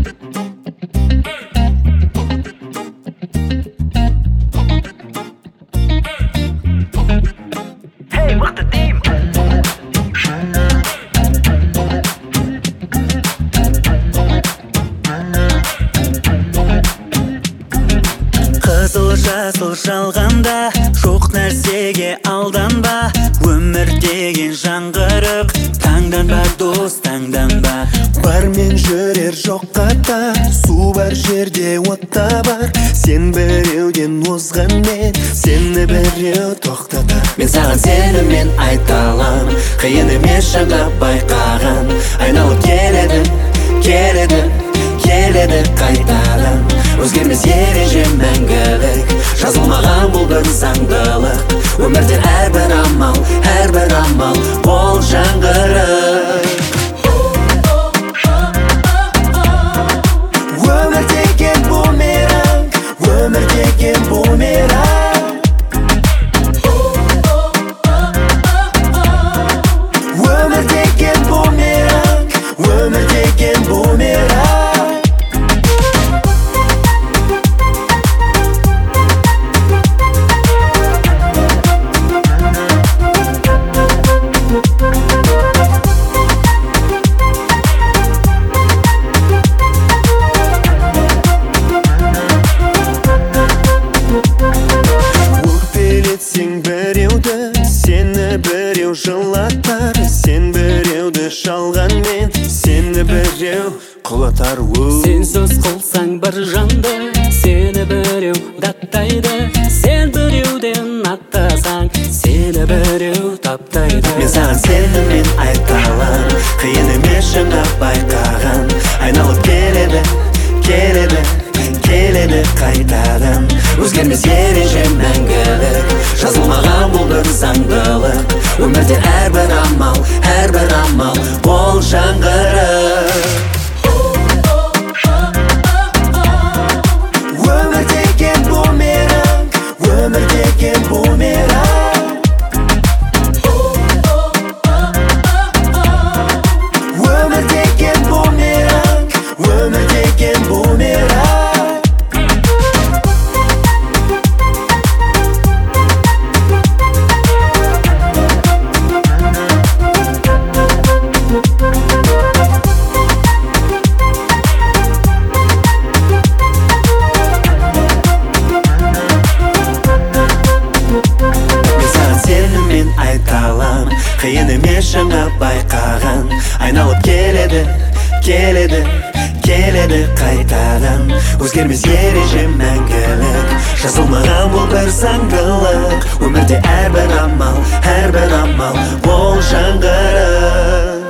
Hey, мықты деймін. Қызыл жасыл жалғанда жоқ нәрсеге алданба, өмір деген жаңғырық, таңданба дос, таңданба. Бармен жүрер жоқ қатар, су бар жерде отта бар. Сен біреуден озған, мен сені біреу тоқтатар. Мен саған сеніммен айта алам, қиын емес жаңа байқаған. Айналып келеді, келеді, келеді қайтадан. Өзгермес ереже мәңгілік, жазылмаған бұл бір заңдылық. Өмірде әрбір амал ол жаңғырық. Өмір деген бумеранг, өмір деген бумеранг. Өмір деген бумеранг, өмір деген бумеранг. Сен біреуді, сені біреу жылатар. Сен біреуді жалғанмен, сені біреу құлатар. Сен сөз қылсаң бір жанды, сені біреу даттайды. Сен біреуден аттасаң, сені біреу таптайды. Мен саған сеніммен айта алам, қиын емес жаңа байқаған. Айналып келеді, келеді, келеді қайтадан. Өзгермес ереже мәңгілік, жазылмаған бұл бір заңдылық. Өмірде әрбір амал ол жаңғырық. Өмір деген бумеранг, өмір деген бумеранг. Өмір деген бумеранг, өмір деген бумеранг. Қиын емес жаңа байқаған. Айналып келеді, келеді, келеді қайтадан. Өзгермес ереже мәңгілік, жазылмаған бұл бір заңдылық. Өмірде әрбір амал ол жаңғырық.